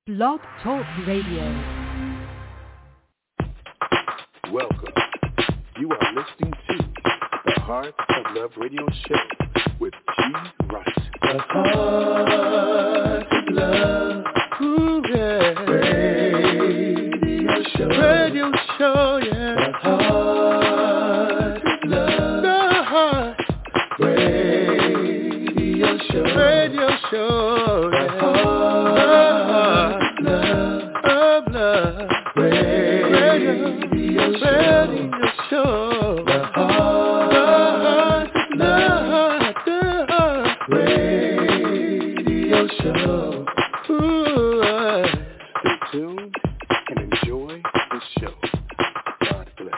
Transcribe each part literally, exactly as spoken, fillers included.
Blog Talk Radio. Welcome. You are listening to the Heart of Love Radio Show with G. Rice. The Heart of Love. Ooh, yeah. Radio Show. Radio Show, yeah. The Heart of Love. The Heart. Radio Show. Radio Show, yeah. The Heart of Love. Of Love. Radio, Radio Show. Show. The Heart of Love. The Heart. Radio Show. Ooh, uh. Stay tuned and enjoy the show. God bless.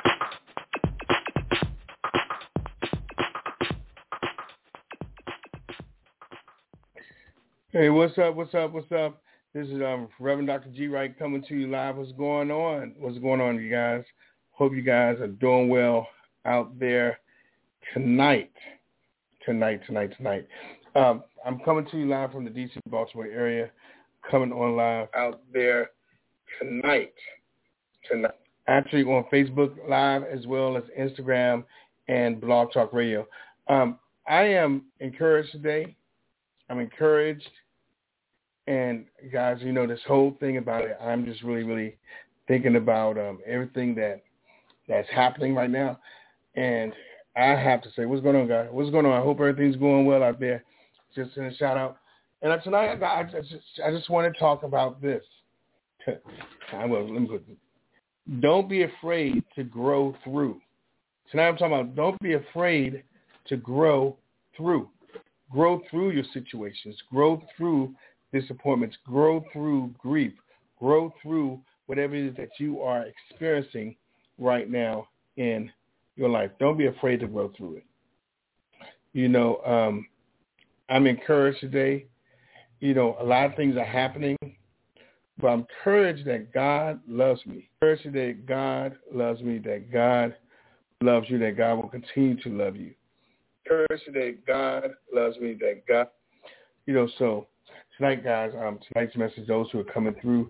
Hey, what's up? What's up? What's up? This is um, Reverend Doctor G. Wright coming to you live. What's going on? What's going on, you guys? Hope you guys are doing well out there tonight. Tonight, tonight, tonight. Um, I'm coming to you live from the D C Baltimore area. Coming on live out there tonight. Tonight. Actually on Facebook Live as well as Instagram and Blog Talk Radio. Um, I am encouraged today. I'm encouraged. And guys, you know, this whole thing about it, I'm just really, really thinking about um, everything that that's happening right now. And I have to say, what's going on, guys? What's going on? I hope everything's going well out there. Just in a shout out. And tonight, I just, I just want to talk about this. I will. Let me put it. Don't be afraid to grow through. Tonight I'm talking about don't be afraid to grow through. Grow through your situations. Grow through disappointments. Grow through grief. Grow through whatever it is that you are experiencing right now in your life. Don't be afraid to grow through it. You know, um, I'm encouraged today. You know, a lot of things are happening, but I'm encouraged that God loves me. Encouraged that God loves me, that God loves you, that God will continue to love you. Encouraged that God loves me, that God, you know, so tonight, guys, um, tonight's message, those who are coming through,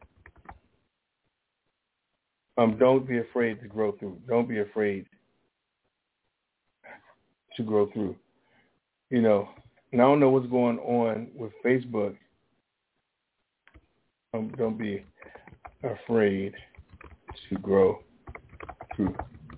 um, don't be afraid to grow through. Don't be afraid to grow through. You know, and I don't know what's going on with Facebook. Um, don't be afraid to grow through.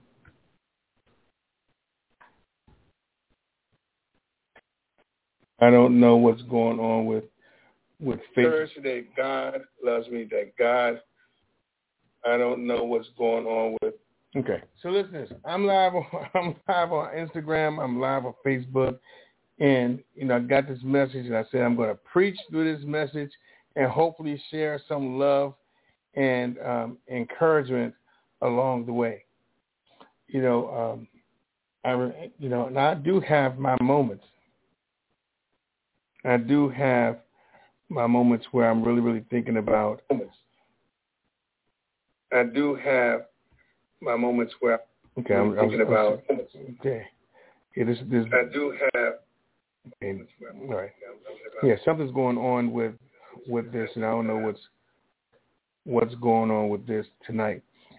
I don't know what's going on with with Facebook. That God loves me, that God, I don't know what's going on with. Okay, so listen to this. I'm live on, I'm live on Instagram. I'm live on Facebook. And, you know, I got this message, and I said I'm going to preach through this message and hopefully share some love and um, encouragement along the way. You know, um, I, you know, and I do have my moments. I do have my moments where I'm really, really thinking about moments. I do have my moments where okay, I'm, I'm thinking I'm, about I'm, moments. Okay. Yeah, this, this, I do have. Okay. All right. Yeah, something's going on with with this, and I don't know what's what's going on with this tonight.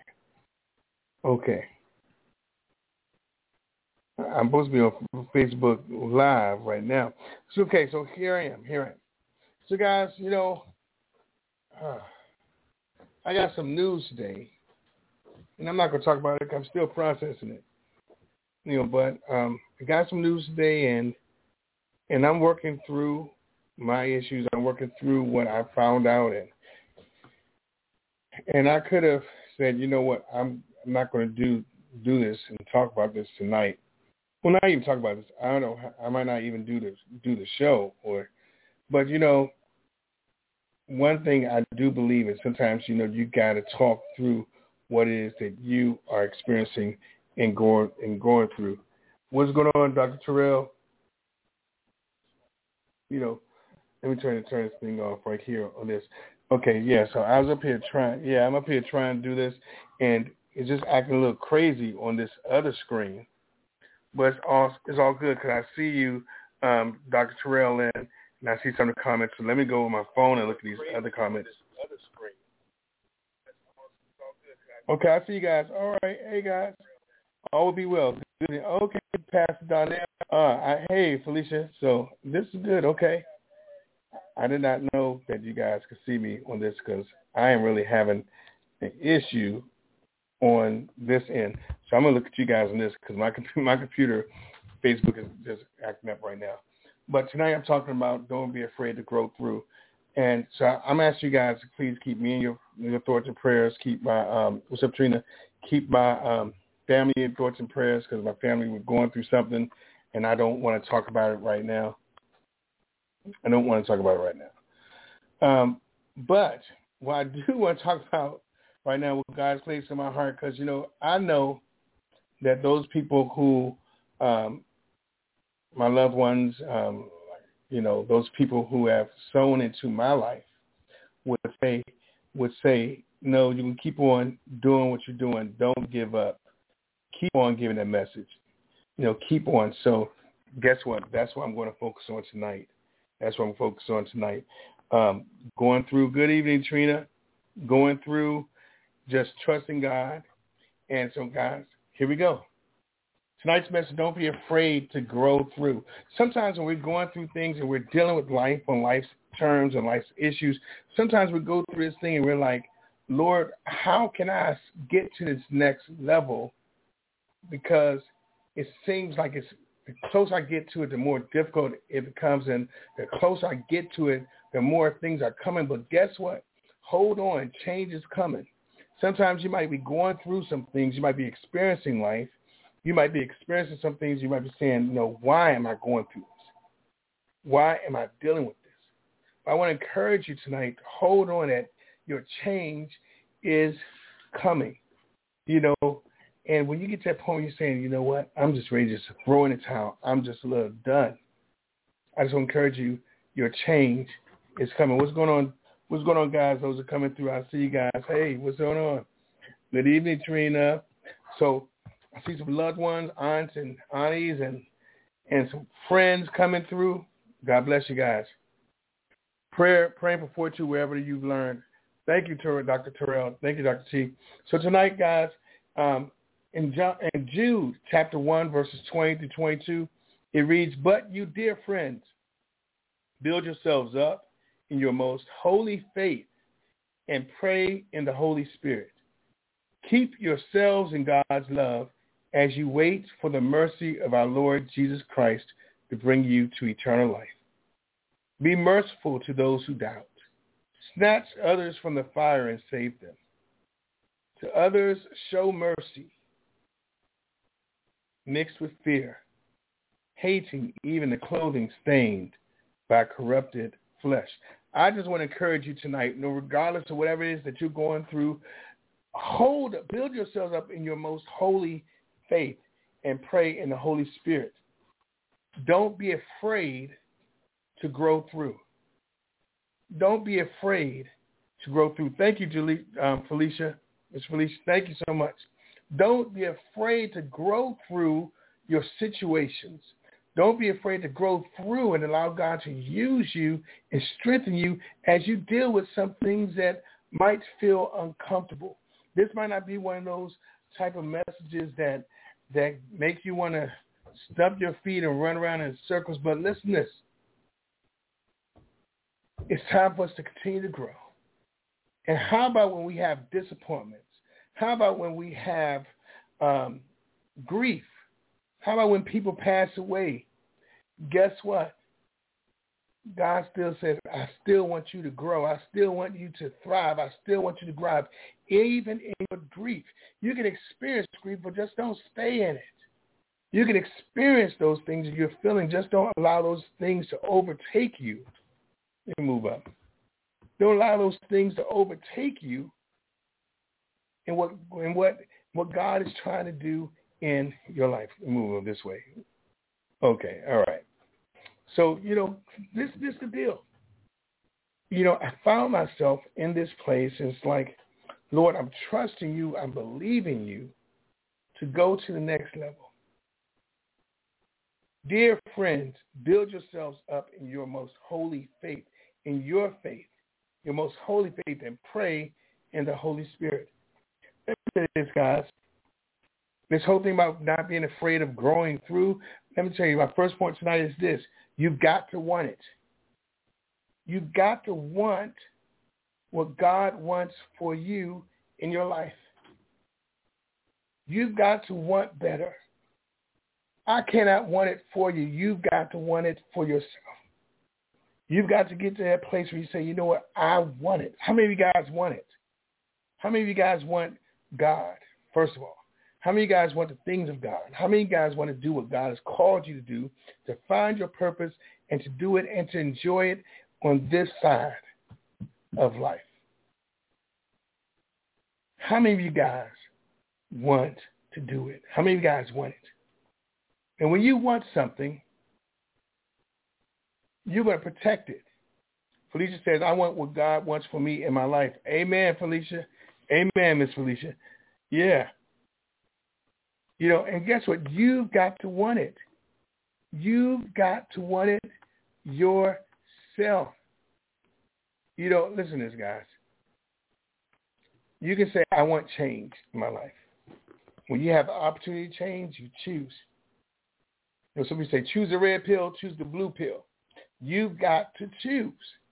Okay. I'm supposed to be on Facebook Live right now. So, okay, so here I am. Here I am. So, guys, you know, uh, I got some news today, and I'm not going to talk about it because I'm still processing it. You know, but um, I got some news today, and and I'm working through my issues. I'm working through what I found out, and and I could have said, you know what, I'm I'm not going to do do this and talk about this tonight. Well, not even talk about this. I don't know. I might not even do the do the show, or, but you know, one thing I do believe is sometimes you know you got to talk through what it is that you are experiencing and going and going through. What's going on, Doctor Terrell? You know, let me turn turn this thing off right here on this. Okay, yeah. So I was up here trying. Yeah, I'm up here trying to do this, and it's just acting a little crazy on this other screen. But it's all it's all good because I see you, um, Doctor Terrell, in, and I see some of the comments. So let me go with my phone and look at these other comments. Okay, I see you guys. All right. Hey, guys. All will be well. Good. Okay, Pastor Donnell. Uh, I, hey, Felicia. So this is good. Okay. I did not know that you guys could see me on this because I am really having an issue on this end. So I'm going to look at you guys on this because my, my computer, Facebook is just acting up right now. But tonight I'm talking about don't be afraid to grow through. And so I'm asking you guys to please keep me in your, your thoughts and prayers. Keep my, um, what's up, Trina? Keep my um, family in thoughts and prayers because my family was going through something, and I don't want to talk about it right now. I don't want to talk about it right now. Um, but what I do want to talk about right now, what God's placed in my heart, because, you know, I know that those people who, um, my loved ones, um, you know, those people who have sown into my life would say, would say, no, you can keep on doing what you're doing. Don't give up. Keep on giving that message. You know, keep on. So guess what? That's what I'm going to focus on tonight. That's what I'm focused on tonight. Um, going through, good evening, Trina, going through just trusting God. And so, guys, here we go. Tonight's message, don't be afraid to grow through. Sometimes when we're going through things and we're dealing with life on life's terms and life's issues, sometimes we go through this thing and we're like, Lord, how can I get to this next level? Because it seems like it's the closer I get to it, the more difficult it becomes. And the closer I get to it, the more things are coming. But guess what? Hold on. Change is coming. Sometimes you might be going through some things. You might be experiencing life. You might be experiencing some things. You might be saying, you know, why am I going through this? Why am I dealing with this? But I want to encourage you tonight to hold on that your change is coming, you know. And when you get to that point where you're saying, you know what, I'm just ready to just throw in the towel. I'm just a little done. I just want to encourage you, your change is coming. What's going on? What's going on, guys? Those are coming through. I see you guys. Hey, what's going on? Good evening, Trina. So I see some loved ones, aunts and aunties, and and some friends coming through. God bless you guys. Prayer, praying for fortune wherever you've learned. Thank you, Doctor Terrell. Thank you, Doctor T. So tonight, guys, um, in, John, in Jude chapter one, verses twenty to twenty-two, it reads, "But you, dear friends, build yourselves up in your most holy faith and pray in the Holy Spirit. Keep yourselves in God's love as you wait for the mercy of our Lord Jesus Christ to bring you to eternal life. Be merciful to those who doubt. Snatch others from the fire and save them. To others, show mercy, mixed with fear, hating even the clothing stained by corrupted flesh." I just want to encourage you tonight, you know, regardless of whatever it is that you're going through, hold, build yourselves up in your most holy faith and pray in the Holy Spirit. Don't be afraid to grow through. Don't be afraid to grow through. Thank you, Julie, um, Felicia. Miss Felicia, thank you so much. Don't be afraid to grow through your situations. Don't be afraid to grow through and allow God to use you and strengthen you as you deal with some things that might feel uncomfortable. This might not be one of those type of messages that that make you want to stump your feet and run around in circles, but listen to this. It's time for us to continue to grow. And how about when we have disappointments? How about when we have um, grief? How about when people pass away? Guess what? God still says, I still want you to grow. I still want you to thrive. I still want you to thrive. Even in your grief. You can experience grief, but just don't stay in it. You can experience those things that you're feeling. Just don't allow those things to overtake you. Let me move up. Don't allow those things to overtake you in what in what what God is trying to do in your life. Let me move this way. Okay, all right. So, you know, this this is the deal. You know, I found myself in this place, and it's like, Lord, I'm trusting you, I'm believing you to go to the next level. Dear friends, build yourselves up in your most holy faith, in your faith, your most holy faith, and pray in the Holy Spirit. Let me say this, guys. This whole thing about not being afraid of growing through, let me tell you, my first point tonight is this. You've got to want it. You've got to want what God wants for you in your life. You've got to want better. I cannot want it for you. You've got to want it for yourself. You've got to get to that place where you say, you know what, I want it. How many of you guys want it? How many of you guys want God, first of all? How many of you guys want the things of God? How many of you guys want to do what God has called you to do, to find your purpose and to do it and to enjoy it on this side of life? How many of you guys want to do it? How many of you guys want it? And when you want something, you're going to protect it. Felicia says, I want what God wants for me in my life. Amen, Felicia. Amen, Miss Felicia. Yeah. You know, and guess what? You've got to want it. You've got to want it yourself. You know, listen to this, guys. You can say, I want change in my life. When you have the opportunity to change, you choose. You know, somebody say, choose the red pill, choose the blue pill. You've got to choose.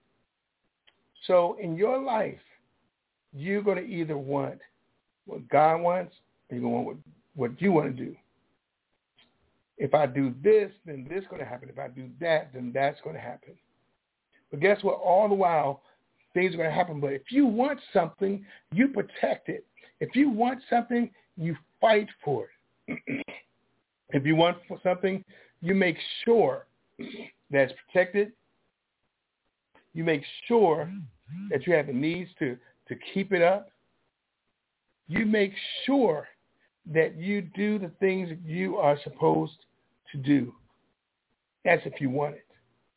So in your life, you're going to either want what God wants or you're going to want what, what you want to do. If I do this, then this is going to happen. If I do that, then that's going to happen. But guess what? All the while, things are going to happen. But if you want something, you protect it. If you want something, you fight for it. If you want something, you make sure that it's protected. You make sure that you have the needs to, to keep it up. You make sure that you do the things that you are supposed to do. That's if you want it.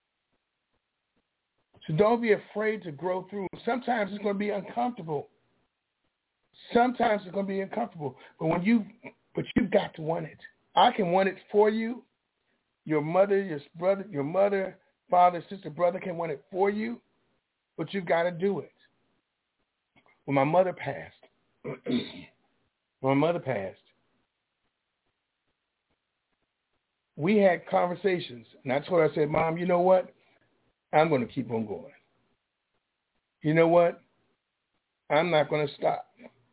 So don't be afraid to grow through. Sometimes it's going to be uncomfortable. Sometimes it's going to be uncomfortable. But when you, but you've got to want it. I can want it for you. Your mother, your brother, your mother, father, sister, brother can want it for you, but you've got to do it. When my mother passed, when my mother passed, we had conversations, and I told her, I said, Mom, you know what? I'm going to keep on going. You know what? I'm not going to stop.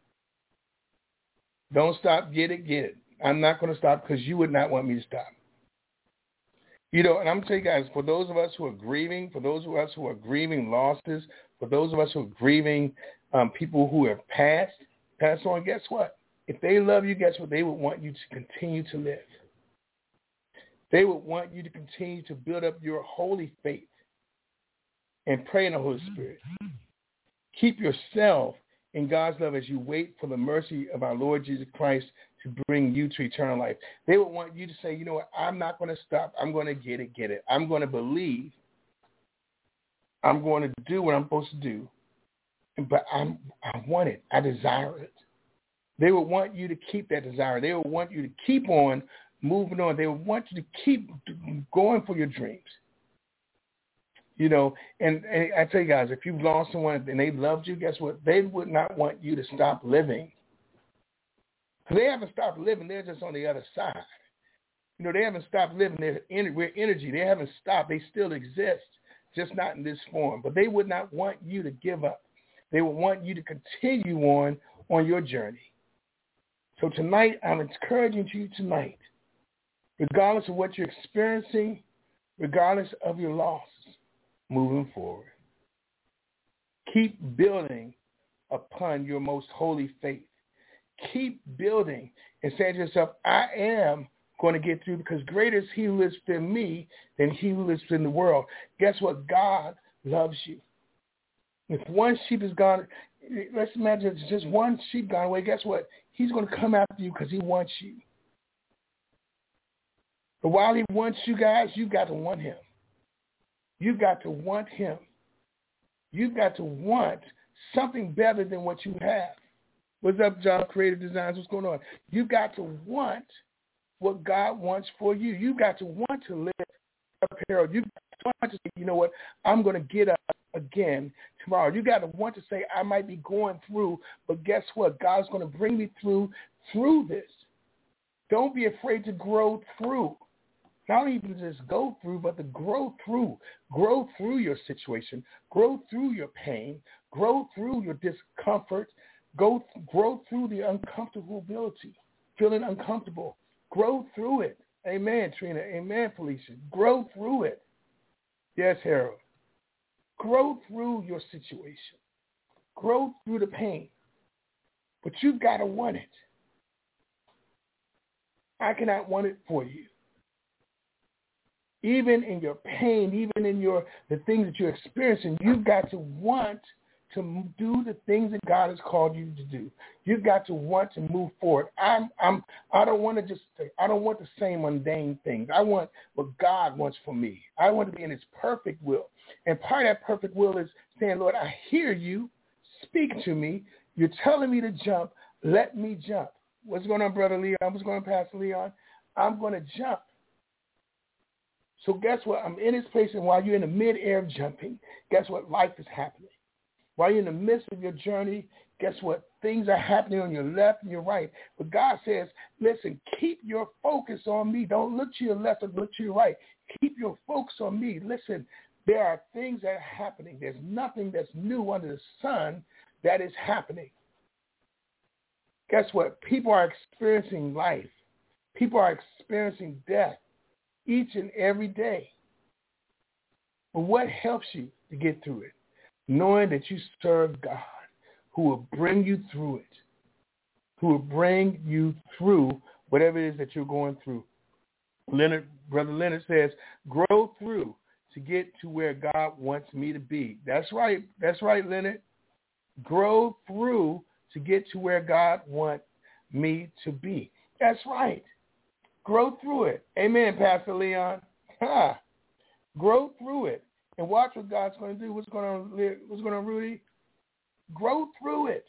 Don't stop, get it, get it. I'm not going to stop because you would not want me to stop. You know, and I'm going to tell you guys, for those of us who are grieving, for those of us who are grieving losses, for those of us who are grieving um, people who have passed, passed on, guess what? If they love you, guess what? They would want you to continue to live. They would want you to continue to build up your holy faith and pray in the Holy Spirit. Keep yourself in God's love as you wait for the mercy of our Lord Jesus Christ to bring you to eternal life. They would want you to say, you know what, I'm not going to stop. I'm going to get it, get it. I'm going to believe. I'm going to do what I'm supposed to do. But I'm, I want it. I desire it. They would want you to keep that desire. They would want you to keep on moving on. They would want you to keep going for your dreams. You know, and, and I tell you guys, if you've lost someone and they loved you, guess what? They would not want you to stop living. They haven't stopped living. They're just on the other side. You know, they haven't stopped living. They're in, we're energy. They haven't stopped. They still exist, just not in this form. But they would not want you to give up. They would want you to continue on on your journey. So tonight, I'm encouraging you tonight, regardless of what you're experiencing, regardless of your losses, moving forward, keep building upon your most holy faith. Keep building and say to yourself, I am going to get through because greater is he who lives in me than he who lives in the world. Guess what? God loves you. If one sheep is gone, let's imagine it's just one sheep gone away. Guess what? He's going to come after you because he wants you. But while he wants you guys, you've got to want him. You've got to want him. You've got to want something better than what you have. What's up, John Creative Designs? What's going on? You've got to want what God wants for you. You've got to want to live apparel. You've got want to say, you know what, I'm going to get up again tomorrow. You got to want to say, I might be going through, but guess what? God's going to bring me through through this. Don't be afraid to grow through. Not even just go through, but to grow through. Grow through your situation. Grow through your pain. Grow through your discomfort. Go grow through the uncomfortability, feeling uncomfortable. Grow through it. Amen, Trina. Amen, Felicia. Grow through it. Yes, Harold. Grow through your situation. Grow through the pain. But you've got to want it. I cannot want it for you. Even in your pain, even in your the things that you're experiencing, you've got to want to do the things that God has called you to do. You've got to want to move forward. I'm, I'm, I don't want to just, I don't want the same mundane things. I want what God wants for me. I want to be in His perfect will. And part of that perfect will is saying, Lord, I hear you. Speak to me. You're telling me to jump. Let me jump. What's going on, Brother Leon? What's going on, Pastor Leon? I'm going to jump. So guess what? I'm in this place, and while you're in the mid-air of jumping, guess what? Life is happening. While you're in the midst of your journey, guess what? Things are happening on your left and your right. But God says, listen, keep your focus on me. Don't look to your left or look to your right. Keep your focus on me. Listen, there are things that are happening. There's nothing that's new under the sun that is happening. Guess what? People are experiencing life. People are experiencing death each and every day. But what helps you to get through it? Knowing that you serve God, who will bring you through it, who will bring you through whatever it is that you're going through. Leonard, Brother Leonard says, grow through to get to where God wants me to be. That's right. That's right, Leonard. Grow through to get to where God wants me to be. That's right. Grow through it. Amen, Pastor Leon. Ha. Grow through it. And watch what God's going to do. What's going on, what's going on, Rudy? Grow through it.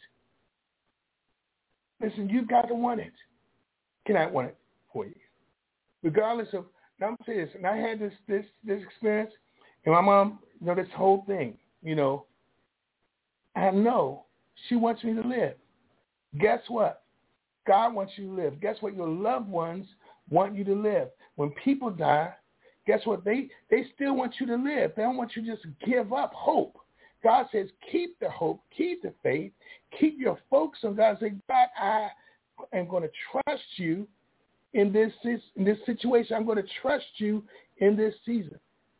Listen, you've got to want it. Can I want it for you? Regardless of, now I'm saying this, and I had this this this experience, and my mom, you know, this whole thing, you know, I know she wants me to live. Guess what? God wants you to live. Guess what? Your loved ones want you to live. When people die, guess what? They they still want you to live. They don't want you to just give up hope. God says, keep the hope, keep the faith, keep your focus on God. Say, God, I am going to trust you in this, in this situation. I'm going to trust you in this season.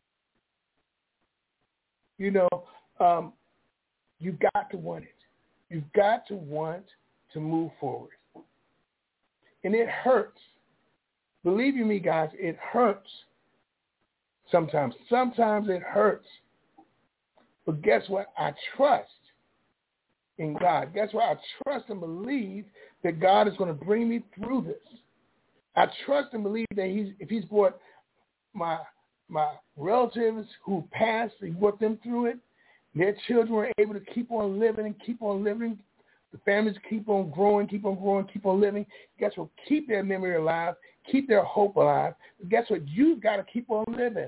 You know, um, you've got to want it. You've got to want to move forward. And it hurts. Believe you me, guys, it hurts. Sometimes. Sometimes it hurts. But guess what? I trust in God. Guess what? I trust and believe that God is going to bring me through this. I trust and believe that he's, if he's brought my my relatives who passed, he brought them through it, their children were able to keep on living and keep on living. The families keep on growing, keep on growing, keep on living. Guess what? Keep their memory alive. Keep their hope alive. But guess what? You've got to keep on living.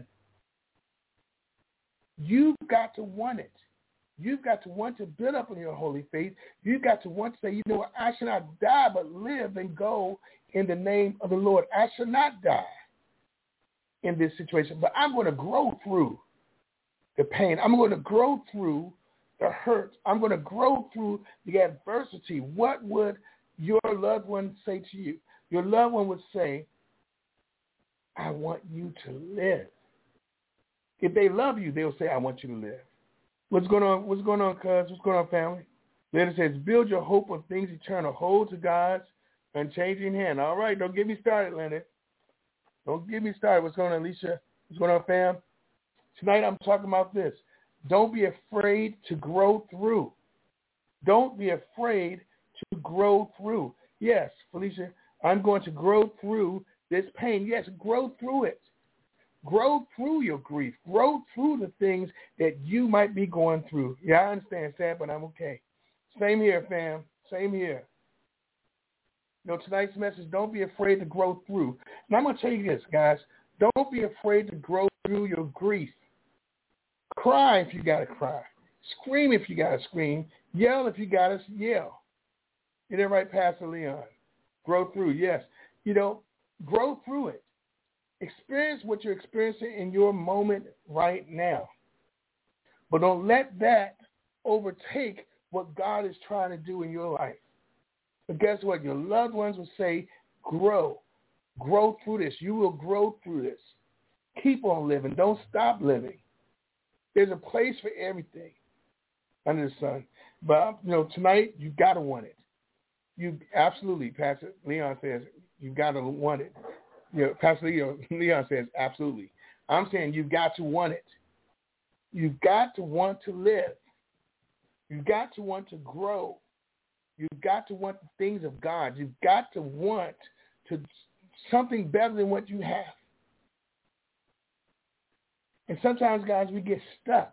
You've got to want it. You've got to want to build up on your holy faith. You've got to want to say, you know what, I shall not die but live and go in the name of the Lord. I shall not die in this situation, but I'm going to grow through the pain. I'm going to grow through the hurt. I'm going to grow through the adversity. What would your loved one say to you? Your loved one would say, I want you to live. If they love you, they'll say, I want you to live. What's going on? What's going on, cuz? What's going on, family? Then it says, build your hope on things eternal. Hold to God's unchanging hand. All right, don't get me started, Leonard. Don't get me started. What's going on, Alicia? What's going on, fam? Tonight I'm talking about this. Don't be afraid to grow through. Don't be afraid to grow through. Yes, Felicia, I'm going to grow through this pain. Yes, grow through it. Grow through your grief. Grow through the things that you might be going through. Yeah, I understand, sad, but I'm okay. Same here, fam. Same here. You know, tonight's message, don't be afraid to grow through. And I'm going to tell you this, guys. Don't be afraid to grow through your grief. Cry if you got to cry. Scream if you got to scream. Yell if you got to yell. Get it right, Pastor Leon. Grow through, yes. You know, grow through it. Experience what you're experiencing in your moment right now. But don't let that overtake what God is trying to do in your life. But guess what? Your loved ones will say, grow. Grow through this. You will grow through this. Keep on living. Don't stop living. There's a place for everything under the sun. But, you know, tonight, you got to want it. You absolutely, Pastor Leon says, you got to want it. You know, Pastor Leon, Leon says, absolutely. I'm saying you got to want it. You've got to want to live. You've got to want to grow. You've got to want the things of God. You've got to want to something better than what you have. And sometimes, guys, we get stuck.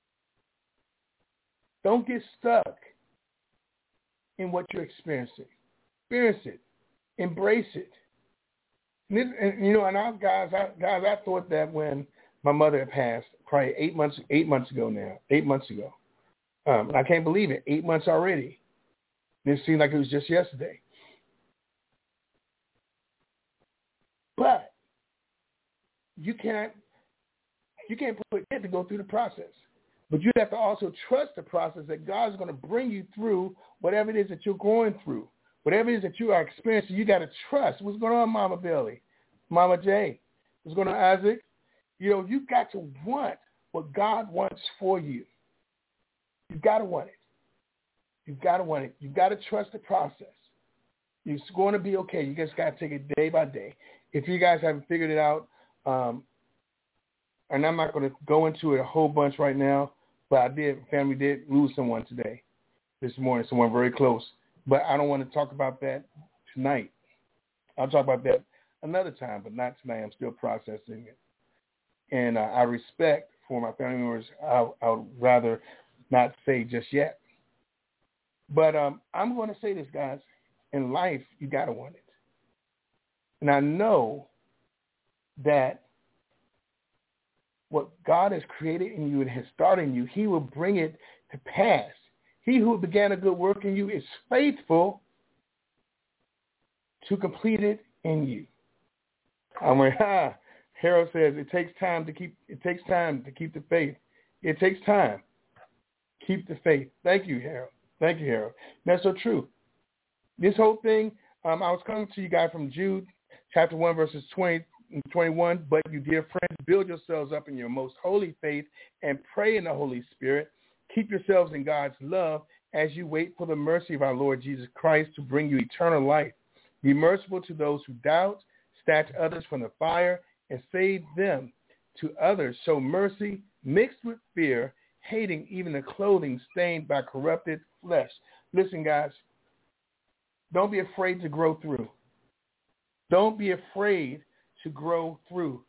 Don't get stuck in what you're experiencing. Experience it. Embrace it. And, this, and you know, and I, guys, I, guys, I thought that when my mother had passed, probably eight months, eight months ago now, eight months ago. Um, I can't believe it. Eight months already. It seemed like it was just yesterday. But you can't, you can't put it to go through the process. But you have to also trust the process that God is going to bring you through whatever it is that you're going through. Whatever it is that you are experiencing, you got to trust. What's going on, Mama Billy? Mama Jay? What's going on, Isaac? You know, you've got to want what God wants for you. You've got to want it. You've got to want it. You've got to trust the process. It's going to be okay. You just got to take it day by day. If you guys haven't figured it out, um, and I'm not going to go into it a whole bunch right now, but I did, family did lose someone today, this morning, someone very close. But I don't want to talk about that tonight. I'll talk about that another time, but not tonight. I'm still processing it. And uh, I respect for my family members, I, I would rather not say just yet. But um, I'm going to say this, guys. In life, you got to want it. And I know that what God has created in you and has started in you, he will bring it to pass. He who began a good work in you is faithful to complete it in you. I'm like, ha. Harold says it takes time to keep. It takes time to keep the faith. It takes time. Keep the faith. Thank you, Harold. Thank you, Harold. That's so true. This whole thing, um, I was coming to you guys from Jude, chapter one, verses twenty and twenty-one. But you, dear friends, build yourselves up in your most holy faith and pray in the Holy Spirit. Keep yourselves in God's love as you wait for the mercy of our Lord Jesus Christ to bring you eternal life. Be merciful to those who doubt, snatch others from the fire, and save them. To others show mercy mixed with fear, hating even the clothing stained by corrupted flesh. Listen, guys, don't be afraid to grow through. Don't be afraid to grow through.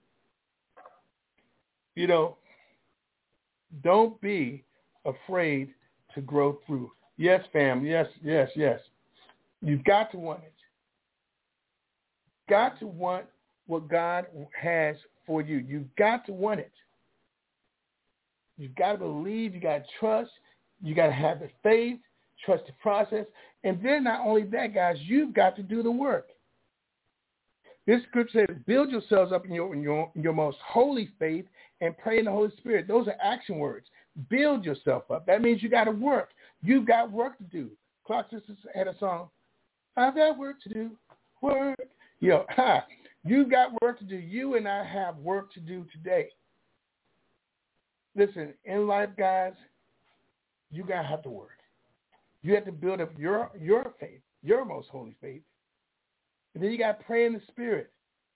You know, don't be afraid to grow through. Yes, fam. Yes, yes, yes. You've got to want it. Got to want what God has for you. You've got to want it. You've got to believe. You got to trust. You got to have the faith, trust the process. And then not only that, guys, you've got to do the work. This scripture says, build yourselves up in your, in your, in your most holy faith and pray in the Holy Spirit. Those are action words. Build yourself up. That means you got to work. You've got work to do. Clark Sisters had a song, I've got work to do. Work. Yo, ha. You've got work to do. You and I have work to do today. Listen, in life, guys, you got to have to work. You have to build up your, your faith, your most holy faith. And then you got to pray in the Spirit.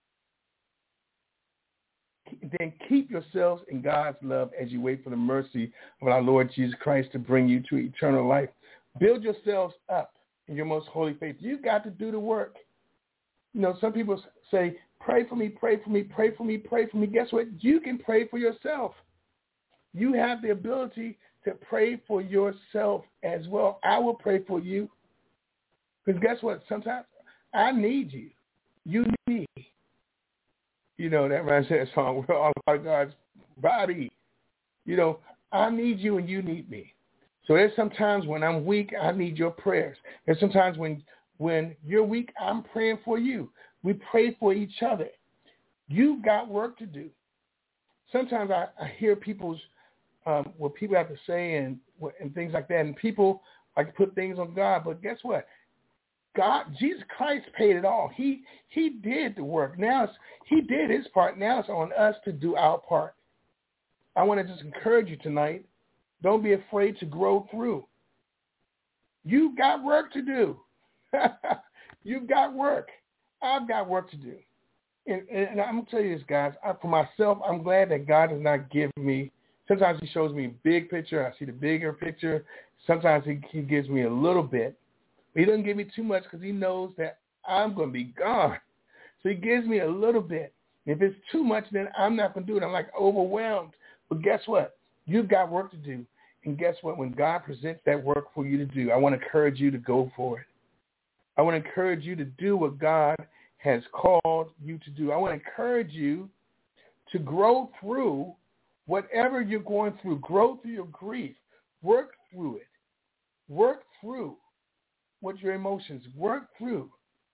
Then keep yourselves in God's love as you wait for the mercy of our Lord Jesus Christ to bring you to eternal life. Build yourselves up in your most holy faith. You've got to do the work. You know, some people say, pray for me, pray for me, pray for me, pray for me. Guess what? You can pray for yourself. You have the ability to pray for yourself as well. I will pray for you. Because guess what? Sometimes I need you. You need me. You know, that man said song, we're all about God's body. You know, I need you and you need me. So there's sometimes when I'm weak, I need your prayers. There's sometimes when when you're weak, I'm praying for you. We pray for each other. You've got work to do. Sometimes I, I hear people's um, what people have to say and and things like that, and people like to put things on God. But guess what? God, Jesus Christ paid it all. He he did the work. Now it's, he did his part. Now it's on us to do our part. I want to just encourage you tonight. Don't be afraid to grow through. You've got work to do. You've got work. I've got work to do. And, and I'm going to tell you this, guys. I, for myself, I'm glad that God does not give me, sometimes he shows me a big picture. I see the bigger picture. Sometimes he, he gives me a little bit. But he doesn't give me too much because he knows that I'm going to be gone. So he gives me a little bit. If it's too much, then I'm not going to do it. I'm like overwhelmed. But guess what? You've got work to do. And guess what? When God presents that work for you to do, I want to encourage you to go for it. I want to encourage you to do what God has called you to do. I want to encourage you to grow through whatever you're going through. Grow through your grief. Work through it. Work through what your emotions. Work through.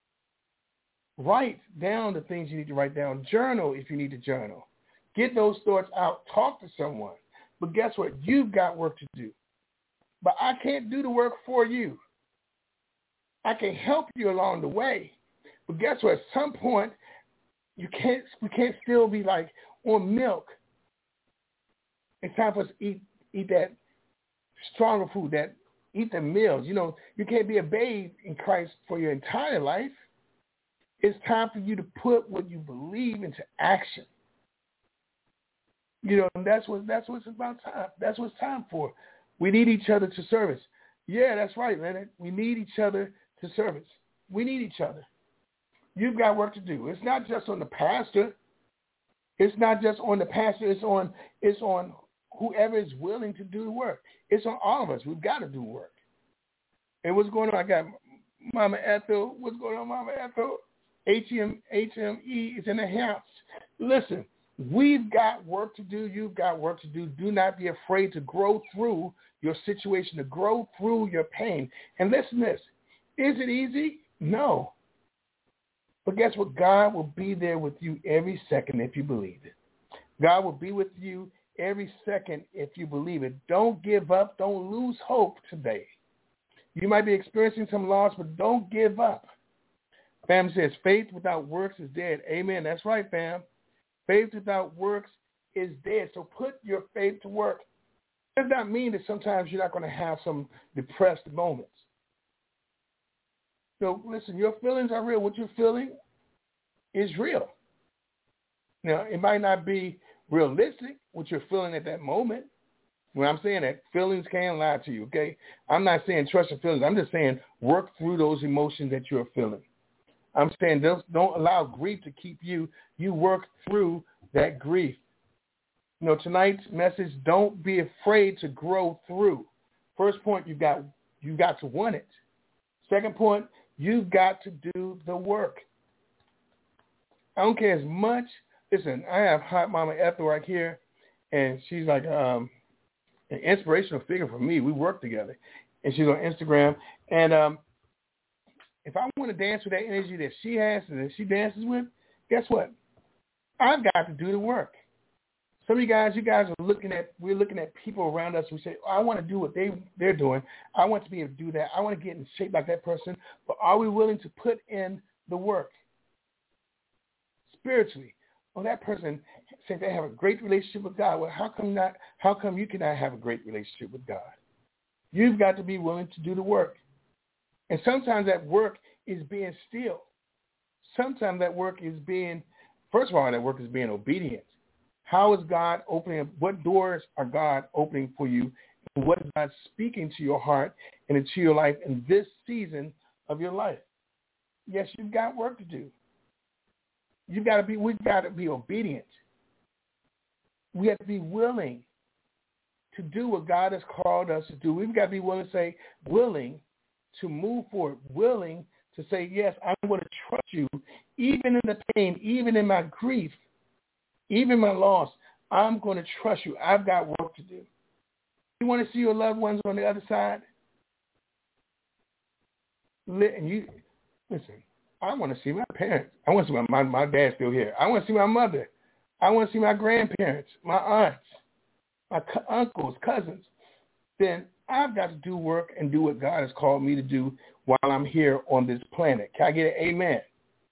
Write down the things you need to write down. Journal if you need to journal. Get those thoughts out. Talk to someone. But guess what? You've got work to do. But I can't do the work for you. I can help you along the way. But guess what? At some point, you can't. We can't still be like on milk. It's time for us to eat eat that stronger food, that eat the meals. You know, you can't be a babe in Christ for your entire life. It's time for you to put what you believe into action. You know, and that's what that's what's about time. That's what it's time for. We need each other to service. Yeah, that's right, Leonard. We need each other to service. We need each other. You've got work to do. It's not just on the pastor. It's not just on the pastor. It's on it's on whoever is willing to do the work. It's on all of us. We've got to do work. And what's going on? I got Mama Ethel. What's going on, Mama Ethel? H M E is in the house. Listen. We've got work to do. You've got work to do. Do not be afraid to grow through your situation, to grow through your pain. And listen to this. Is it easy? No. But guess what? God will be there with you every second if you believe it. God will be with you every second if you believe it. Don't give up. Don't lose hope today. You might be experiencing some loss, but don't give up. Fam says, faith without works is dead. Amen. That's right, fam. Faith without works is dead. So put your faith to work. It does not mean that sometimes you're not going to have some depressed moments. So listen, your feelings are real. What you're feeling is real. Now, it might not be realistic what you're feeling at that moment. When I'm saying that, feelings can lie to you, okay? I'm not saying trust your feelings. I'm just saying work through those emotions that you're feeling. I'm saying don't, don't allow grief to keep you. You work through that grief. You know, tonight's message, don't be afraid to grow through. First point, you've got, you've got to want it. Second point, you've got to do the work. I don't care as much. Listen, I have Hot Mama Ethel right here, and she's like um, an inspirational figure for me. We work together, and she's on Instagram. And um, if I want to dance with that energy that she has and that she dances with, guess what? I've got to do the work. Some of you guys, you guys are looking at, we're looking at people around us who say, oh, I want to do what they, they're doing. I want to be able to do that. I want to get in shape like that person. But are we willing to put in the work? Spiritually. Well, that person says they have a great relationship with God. Well, how come not? How come you cannot have a great relationship with God? You've got to be willing to do the work. And sometimes that work is being still. Sometimes that work is being, first of all, that work is being obedient. How is God opening? What doors are God opening for you? And what is God speaking to your heart and into your life in this season of your life? Yes, you've got work to do. You've got to be, we've got to be obedient. We have to be willing to do what God has called us to do. We've got to be willing to say, willing to move forward, willing to say, yes, I'm going to trust you, even in the pain, even in my grief, even my loss. I'm going to trust you. I've got work to do. You want to see your loved ones on the other side? And you listen. I want to see my parents. I want to see my my, my dad's still here. I want to see my mother. I want to see my grandparents, my aunts, my co- uncles, cousins. Then I've got to do work and do what God has called me to do while I'm here on this planet. Can I get an amen?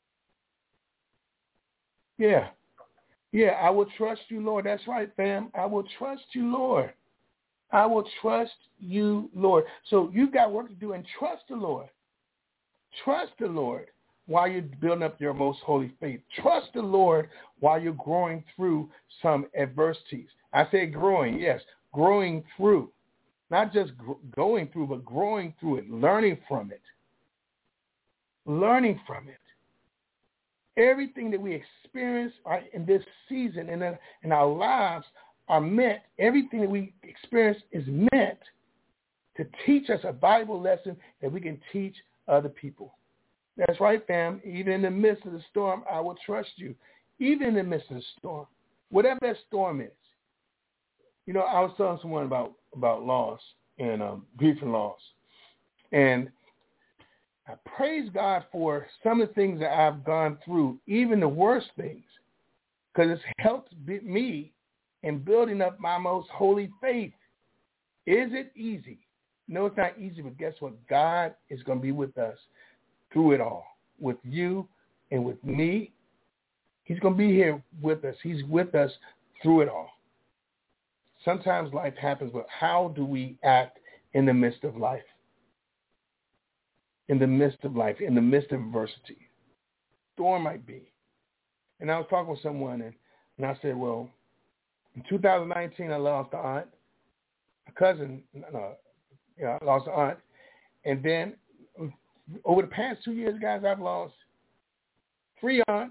Yeah. Yeah, I will trust you, Lord. That's right, fam. I will trust you, Lord. I will trust you, Lord. So you've got work to do, and trust the Lord. Trust the Lord while you're building up your most holy faith. Trust the Lord while you're growing through some adversities. I say growing, yes, growing through. Not just gr- going through, but growing through it, learning from it. Learning from it. Everything that we experience in this season and in, in our lives are meant, everything that we experience is meant to teach us a Bible lesson that we can teach other people. That's right, fam. Even in the midst of the storm, I will trust you. Even in the midst of the storm, whatever that storm is. You know, I was telling someone about, about loss and um, grief and loss. And I praise God for some of the things that I've gone through, even the worst things, because it's helped me in building up my most holy faith. Is it easy? No, it's not easy, but guess what? God is going to be with us through it all, with you and with me. He's going to be here with us. He's with us through it all. Sometimes life happens, but how do we act in the midst of life? In the midst of life, in the midst of adversity. Storm might be. And I was talking with someone, and, and I said, well, in two thousand nineteen, I lost an aunt, a cousin, no, yeah, I lost an aunt. And then over the past two years, guys, I've lost three aunts,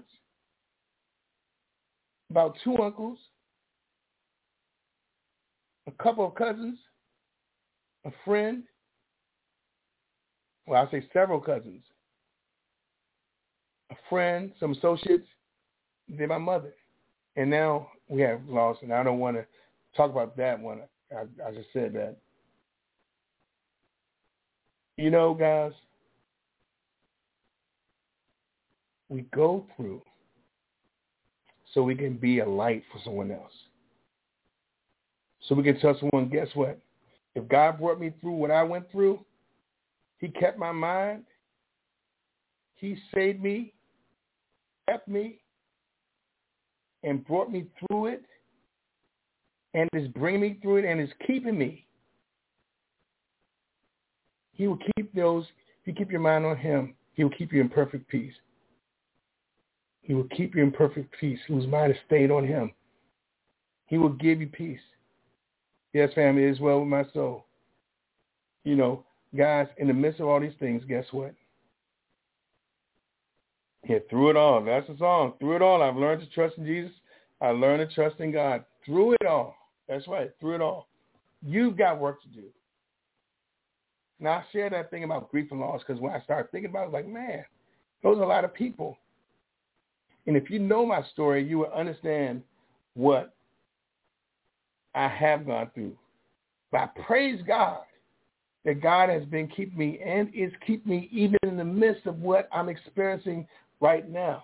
about two uncles, a couple of cousins, a friend. Well, I'll say several cousins, a friend, some associates, then my mother. And now we have lost, and I don't want to talk about that one. I, I just said that. You know, guys, we go through so we can be a light for someone else. So we can tell someone, guess what? If God brought me through what I went through, he kept my mind, he saved me, kept me, and brought me through it, and is bringing me through it, and is keeping me. He will keep those, if you keep your mind on him, he will keep you in perfect peace. He will keep you in perfect peace, whose mind is stayed on him. He will give you peace. Yes, family, it is well with my soul. You know, guys, in the midst of all these things, guess what? Yeah, through it all. That's the song. Through it all, I've learned to trust in Jesus. I learned to trust in God. Through it all. That's right. Through it all. You've got work to do. Now, I share that thing about grief and loss because when I started thinking about it, I was like, man, those are a lot of people. And if you know my story, you will understand what I have gone through. But I praise God that God has been keeping me and is keeping me even in the midst of what I'm experiencing right now.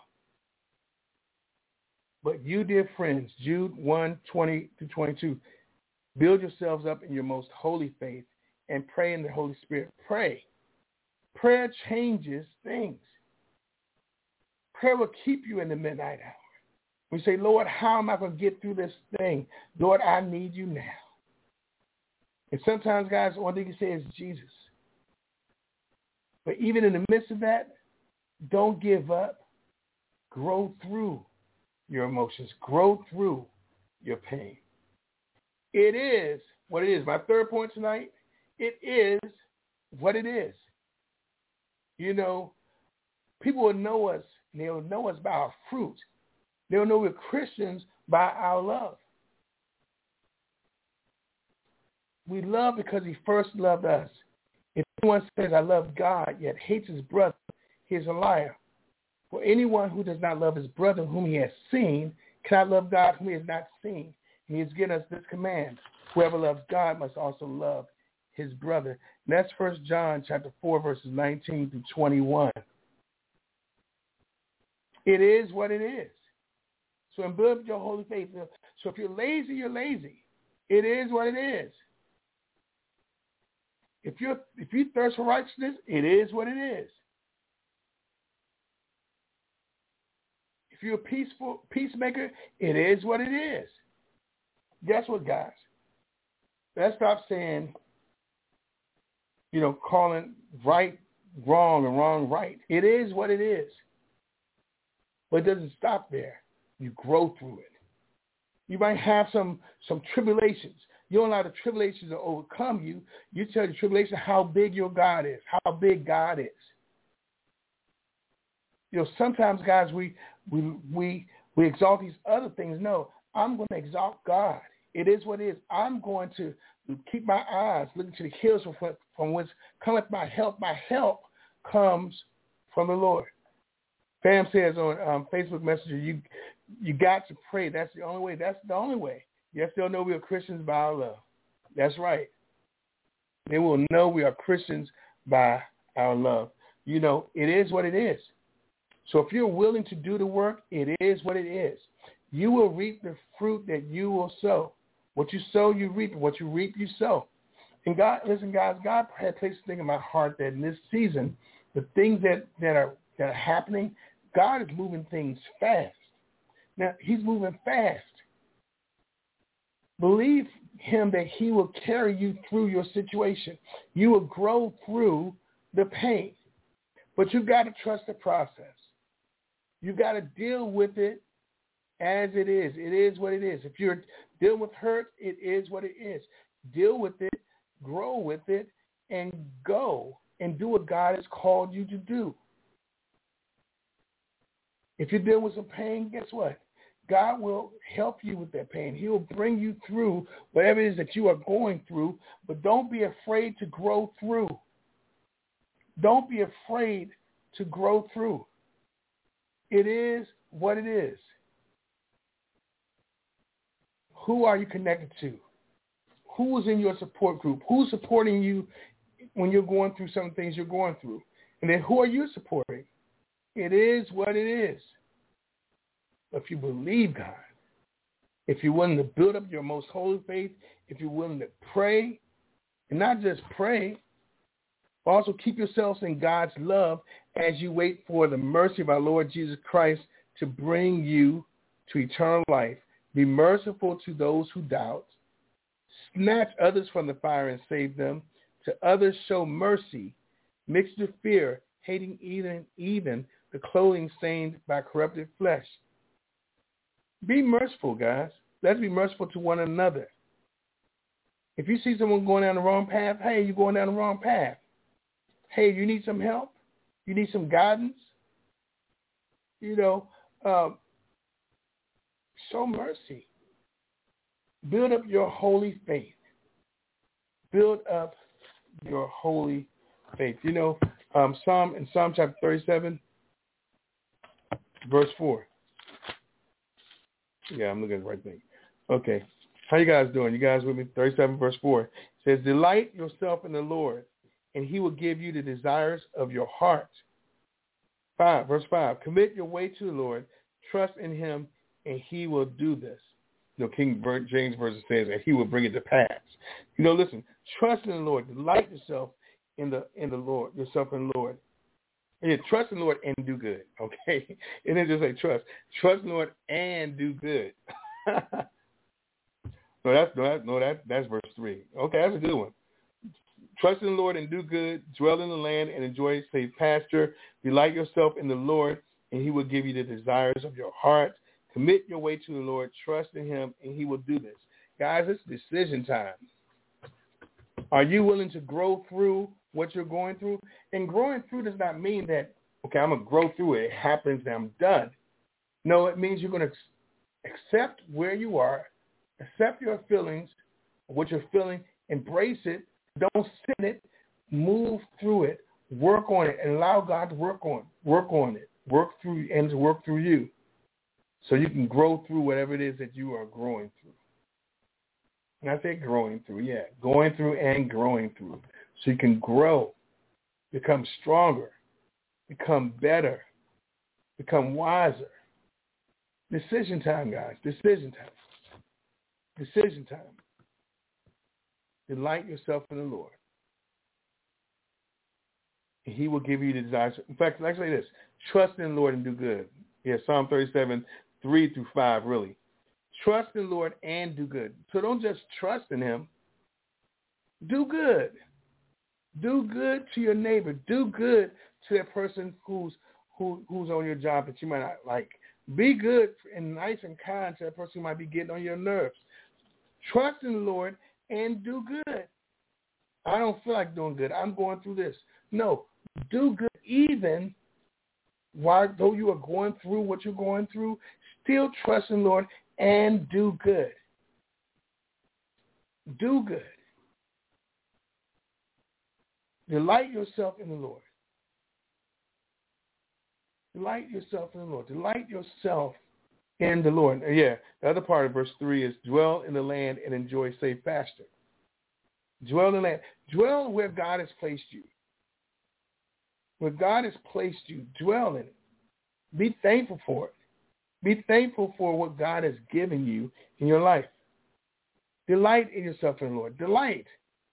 But you, dear friends, Jude one, twenty to twenty-two, build yourselves up in your most holy faith and pray in the Holy Spirit. Pray. Prayer changes things. Prayer will keep you in the midnight hour. We say, Lord, how am I going to get through this thing? Lord, I need you now. And sometimes, guys, one thing you say is Jesus. But even in the midst of that, don't give up. Grow through your emotions. Grow through your pain. It is what it is. My third point tonight, it is what it is. You know, people will know us, and they'll know us by our fruit. They'll know we're Christians by our love. We love because he first loved us. If anyone says, I love God, yet hates his brother, he is a liar. For anyone who does not love his brother whom he has seen cannot love God whom he has not seen. And he has given us this command. Whoever loves God must also love his brother. And that's First John chapter four, verses nineteen through twenty-one. It is what it is. So and build up your holy faith. So if you're lazy, you're lazy. It is what it is. If you if you thirst for righteousness, it is what it is. If you're a peaceful peacemaker, it is what it is. Guess what, guys? Let's stop saying, you know, calling right wrong and wrong right. It is what it is. But it doesn't stop there. You grow through it. You might have some some tribulations. You don't allow the tribulations to overcome you. You tell the tribulation how big your God is, how big God is. You know, sometimes, guys, we we we we exalt these other things. No, I'm going to exalt God. It is what it is. I'm going to keep my eyes looking to the hills from, from whence cometh my help. My help comes from the Lord. Pam says on um, Facebook Messenger, you you got to pray. That's the only way. That's the only way. Yes, they'll know we are Christians by our love. That's right. They will know we are Christians by our love. You know, it is what it is. So if you're willing to do the work, it is what it is. You will reap the fruit that you will sow. What you sow, you reap. What you reap, you sow. And God, listen, guys, God had placed a thing in my heart that in this season, the things that, that are that are happening, God is moving things fast. Now, he's moving fast. Believe him that he will carry you through your situation. You will grow through the pain. But you've got to trust the process. You've got to deal with it as it is. It is what it is. If you're dealing with hurt, it is what it is. Deal with it, grow with it, and go and do what God has called you to do. If you're dealing with some pain, guess what? God will help you with that pain. He will bring you through whatever it is that you are going through, but don't be afraid to grow through. Don't be afraid to grow through. It is what it is. Who are you connected to? Who is in your support group? Who's supporting you when you're going through some things you're going through? And then who are you supporting? It is what it is. If you believe God, if you're willing to build up your most holy faith, if you're willing to pray, and not just pray, but also keep yourselves in God's love as you wait for the mercy of our Lord Jesus Christ to bring you to eternal life. Be merciful to those who doubt. Snatch others from the fire and save them. To others show mercy, mixed with fear, hating even, even the clothing stained by corrupted flesh. Be merciful, guys. Let's be merciful to one another. If you see someone going down the wrong path, hey, you're going down the wrong path. Hey, you need some help? You need some guidance? You know, um, show mercy. Build up your holy faith. Build up your holy faith. You know, um, Psalm in Psalm chapter thirty-seven, verse four. Yeah, I'm looking at the right thing. Okay. How you guys doing? You guys with me? thirty-seven, verse four. It says, delight yourself in the Lord, and he will give you the desires of your heart. Five, verse five. Commit your way to the Lord. Trust in him, and he will do this. You know, King James Version says, and he will bring it to pass. You know, listen, trust in the Lord. Delight yourself in the in the Lord, yourself in the Lord. Yeah, trust in the Lord and do good, okay? It didn't just say trust. Trust in the Lord and do good. no, that's no, that, no, that that's verse three. Okay, that's a good one. Trust in the Lord and do good. Dwell in the land and enjoy safe pasture. Delight yourself in the Lord, and he will give you the desires of your heart. Commit your way to the Lord. Trust in him, and he will do this. Guys, it's decision time. Are you willing to grow through what you're going through? And growing through does not mean that, okay, I'm going to grow through it. It happens and I'm done. No, it means you're going to accept where you are, accept your feelings, what you're feeling, embrace it, don't sit in it, move through it, work on it, and allow God to work on work on it, work through and to work through you so you can grow through whatever it is that you are growing through. And I say growing through, yeah, going through and growing through. So you can grow, become stronger, become better, become wiser. Decision time, guys. Decision time. Decision time. Delight yourself in the Lord. And he will give you the desires. In fact, let's say this. Trust in the Lord and do good. Yeah, Psalm thirty-seven, three through five, really. Trust in the Lord and do good. So don't just trust in him. Do good. Do good to your neighbor. Do good to that person who's who, who's on your job that you might not like. Be good and nice and kind to that person who might be getting on your nerves. Trust in the Lord and do good. I don't feel like doing good. I'm going through this. No, do good even while though you are going through what you're going through. Still trust in the Lord and do good. Do good. Delight yourself in the Lord. Delight yourself in the Lord. Delight yourself in the Lord. Yeah, the other part of verse three is dwell in the land and enjoy safe pasture. Dwell in the land. Dwell where God has placed you. Where God has placed you, dwell in it. Be thankful for it. Be thankful for what God has given you in your life. Delight in yourself in the Lord. Delight.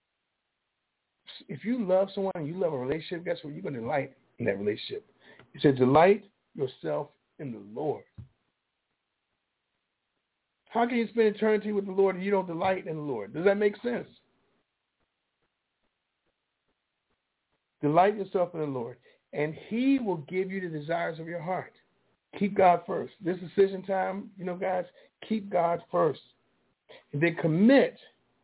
If you love someone and you love a relationship, guess what? You're going to delight in that relationship. It says delight yourself in the Lord. How can you spend eternity with the Lord and you don't delight in the Lord? Does that make sense? Delight yourself in the Lord, and he will give you the desires of your heart. Keep God first. This decision time, you know, guys, keep God first. And then commit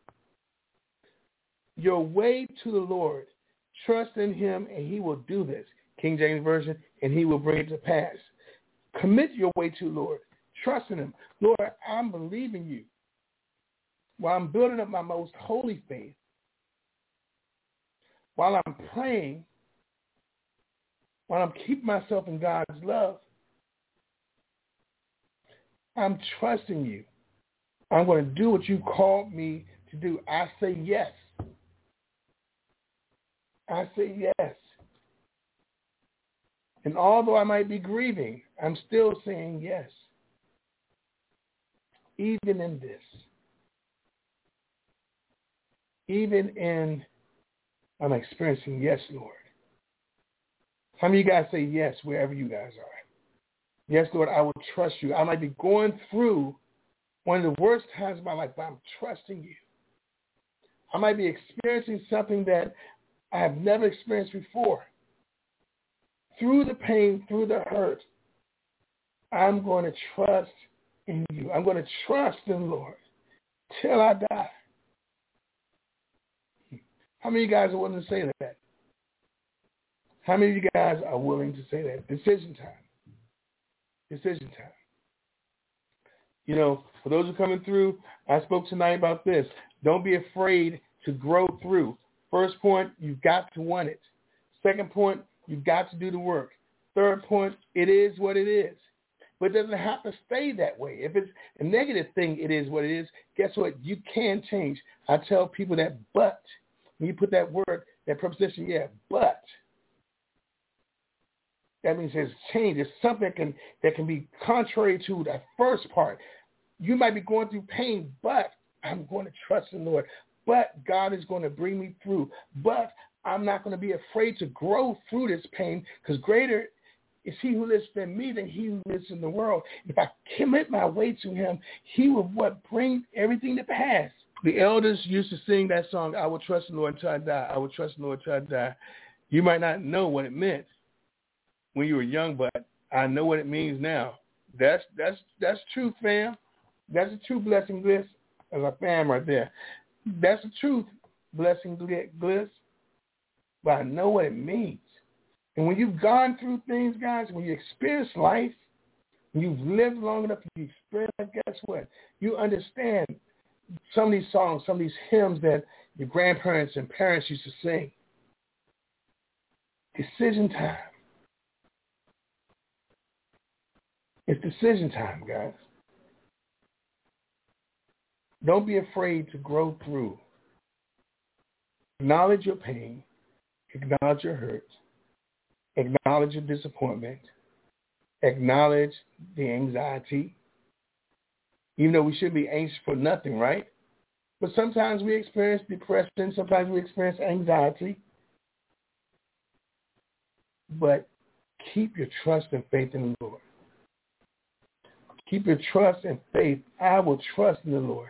your way to the Lord. Trust in him, and he will do this. King James Version, and he will bring it to pass. Commit your way to the Lord. Trust in him. Lord, I'm believing you. While I'm building up my most holy faith, while I'm praying, while I'm keeping myself in God's love, I'm trusting you. I'm going to do what you called me to do. I say yes. I say yes. And although I might be grieving, I'm still saying yes. Even in this. Even in I'm experiencing yes, Lord. How many of you guys say yes wherever you guys are? Yes, Lord, I will trust you. I might be going through one of the worst times of my life, but I'm trusting you. I might be experiencing something that I have never experienced before. Through the pain, through the hurt, I'm going to trust in you. I'm going to trust in the Lord till I die. How many of you guys are willing to say that? How many of you guys are willing to say that? Decision time. Decision time. You know, for those who are coming through, I spoke tonight about this. Don't be afraid to grow through. First point, you've got to want it. Second point, you've got to do the work. Third point, it is what it is. But it doesn't have to stay that way. If it's a negative thing, it is what it is. Guess what? You can change. I tell people that but. When you put that word, that preposition, yeah, but. That means there's change. There's something that can, that can be contrary to that first part. You might be going through pain, but I'm going to trust in the Lord. But God is going to bring me through. But I'm not going to be afraid to grow through this pain because greater is he who lives in me than he who lives in the world. If I commit my way to him, he will what bring everything to pass. The elders used to sing that song, I will trust in the Lord until I die. I will trust in the Lord until I die. You might not know what it meant when you were young, but I know what it means now. That's that's that's truth, fam. That's a true blessing, Bliss. As a fam right there. That's the truth, blessing, Bliss. But I know what it means. And when you've gone through things, guys, when you experience life, when you've lived long enough, you experience life, guess what? You understand some of these songs, some of these hymns that your grandparents and parents used to sing. Decision time. It's decision time, guys. Don't be afraid to grow through. Acknowledge your pain. Acknowledge your hurt. Acknowledge your disappointment. Acknowledge the anxiety. Even though we should be anxious for nothing, right? But sometimes we experience depression. Sometimes we experience anxiety. But keep your trust and faith in the Lord. Keep your trust and faith. I will trust in the Lord.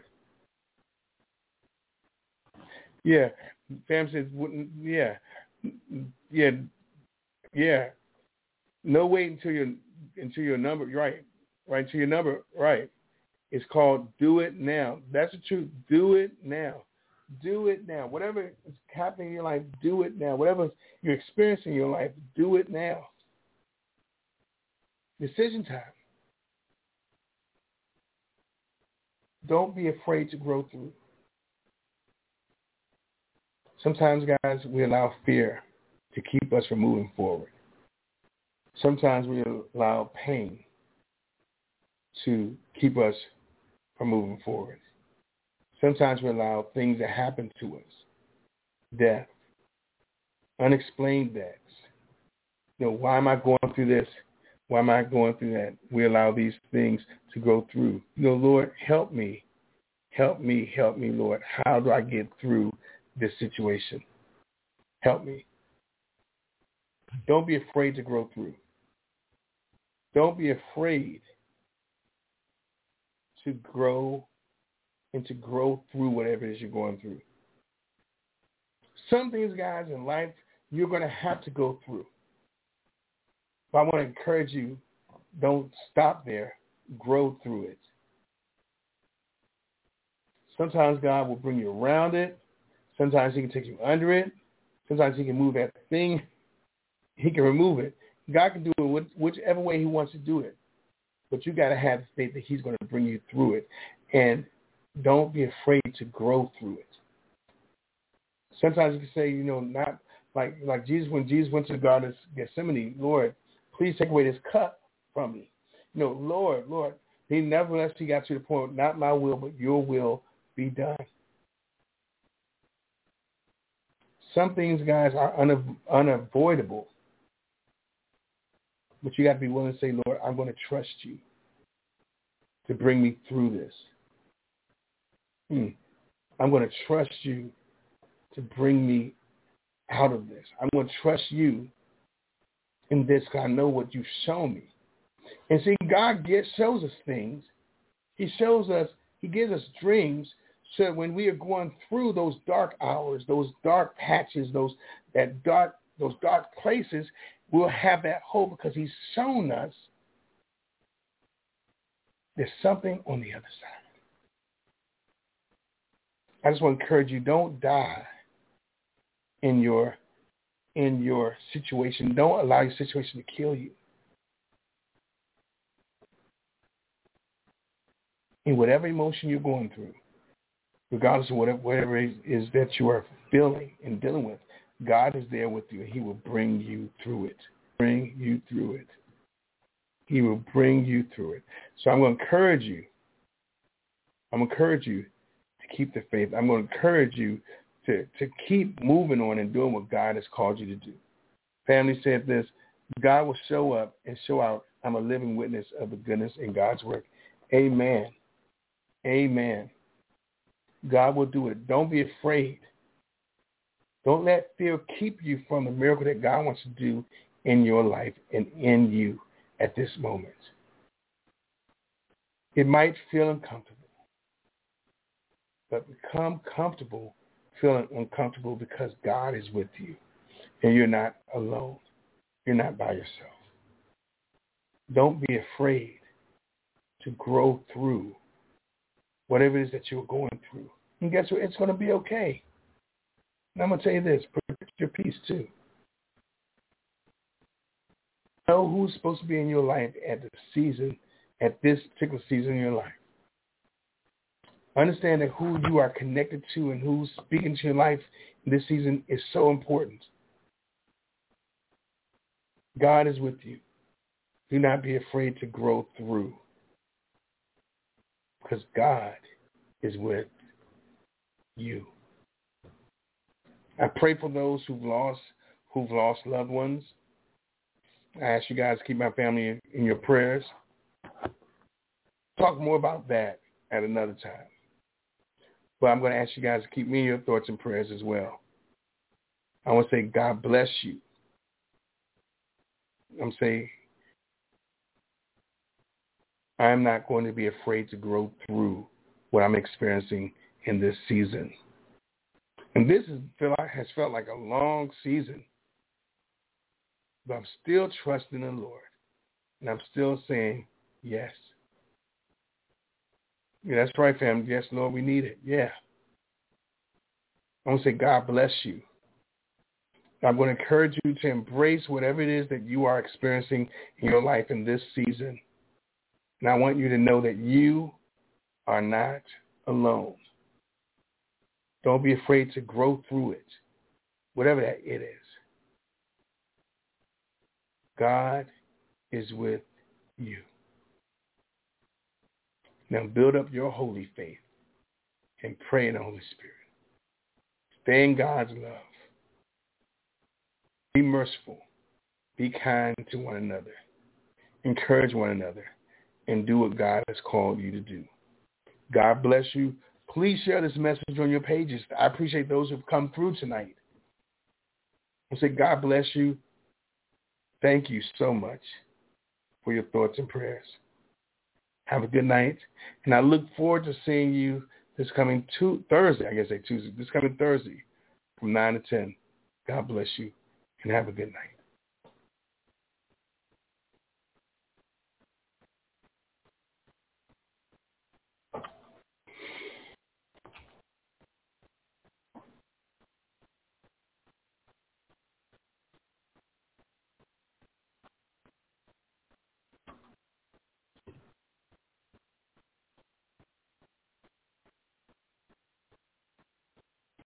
Yeah. Fam says, yeah. Yeah. Yeah. No wait until your until your number, right. Right, until your number, right. It's called do it now. That's the truth. Do it now. Do it now. Whatever is happening in your life, do it now. Whatever you're experiencing in your life, do it now. Decision time. Don't be afraid to grow through. Sometimes, guys, we allow fear to keep us from moving forward. Sometimes we allow pain to keep us from moving forward. Sometimes we allow things that happen to us, death, unexplained deaths. You know, why am I going through this? Why am I going through that? We allow these things to go through. You know, Lord, help me. Help me, help me, Lord. How do I get through this situation? Help me. Don't be afraid to grow through. Don't be afraid to grow and to grow through whatever it is you're going through. Some things, guys, in life, you're going to have to go through. But I want to encourage you, don't stop there. Grow through it. Sometimes God will bring you around it. Sometimes he can take you under it. Sometimes he can move that thing. He can remove it. God can do it whichever way he wants to do it. But you got to have faith that he's going to bring you through it. And don't be afraid to grow through it. Sometimes you can say, you know, not like like Jesus, when Jesus went to the Garden of Gethsemane, Lord, please take away this cup from me. You know, Lord, Lord, he nevertheless, he got to the point, not my will, but your will be done. Some things, guys, are una- unavoidable. But you got to be willing to say, Lord, I'm going to trust you to bring me through this. Hmm. I'm going to trust you to bring me out of this. I'm going to trust you in this because I know what you've shown me. And see, God gets, shows us things. He shows us, he gives us dreams so that when we are going through those dark hours, those dark patches, those that dark, those dark places, we'll have that hope because he's shown us there's something on the other side. I just want to encourage you, don't die in your in your situation. Don't allow your situation to kill you. In whatever emotion you're going through, regardless of whatever, whatever it is that you are feeling and dealing with, God is there with you, and he will bring you through it. Bring you through it. He will bring you through it. So I'm going to encourage you. I'm going to encourage you to keep the faith. I'm going to encourage you to, to keep moving on and doing what God has called you to do. Family said this, God will show up and show out. I'm a living witness of the goodness in God's work. Amen. Amen. God will do it. Don't be afraid. Don't let fear keep you from the miracle that God wants to do in your life and in you at this moment. It might feel uncomfortable, but become comfortable feeling uncomfortable because God is with you and you're not alone. You're not by yourself. Don't be afraid to grow through whatever it is that you're going through. And guess what? It's going to be okay. And I'm going to tell you this, protect your peace too. Know who's supposed to be in your life at the season, at this particular season in your life. Understand that who you are connected to and who's speaking to your life in this season is so important. God is with you. Do not be afraid to grow through, because God is with you. I pray for those who've lost who've lost loved ones. I ask you guys to keep my family in, in your prayers. Talk more about that at another time. But I'm going to ask you guys to keep me in your thoughts and prayers as well. I want to say God bless you. I'm saying I'm not going to be afraid to grow through what I'm experiencing in this season. And this is, feel like, has felt like a long season. But I'm still trusting the Lord. And I'm still saying yes. Yeah, that's right, family. Yes, Lord, we need it. Yeah. I want to say God bless you. I'm going to encourage you to embrace whatever it is that you are experiencing in your life in this season. And I want you to know that you are not alone. Don't be afraid to grow through it, whatever that it is. God is with you. Now build up your holy faith and pray in the Holy Spirit. Stay in God's love. Be merciful. Be kind to one another. Encourage one another. And do what God has called you to do. God bless you. Please share this message on your pages. I appreciate those who have come through tonight. I say God bless you. Thank you so much for your thoughts and prayers. Have a good night. And I look forward to seeing you this coming tu- Thursday. I guess say Tuesday. This coming Thursday from nine to ten. God bless you and have a good night.